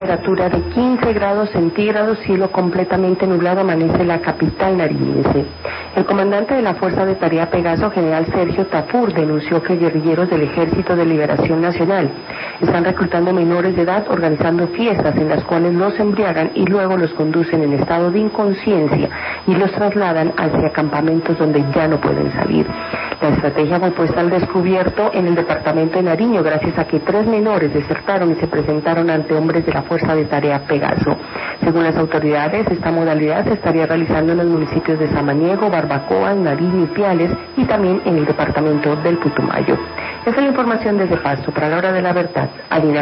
Temperatura de 15 grados centígrados, cielo completamente nublado, amanece la capital nariñense. El comandante de la Fuerza de Tarea Pegaso, general Sergio Tafur, denunció que guerrilleros del Ejército de Liberación Nacional están reclutando menores de edad, organizando fiestas en las cuales los embriagan y luego los conducen en estado de inconsciencia y los trasladan hacia campamentos donde ya no pueden salir. La estrategia fue puesta al descubierto en el departamento de Nariño gracias a que 3 menores desertaron y se presentaron ante hombres de la Fuerza de Tarea Pegaso. Según las autoridades, esta modalidad se estaría realizando en los municipios de Samaniego, Barbacoa, Nariño y Piales y también en el departamento del Putumayo. Esa es la información desde Pasto. Para la hora de la verdad, Alina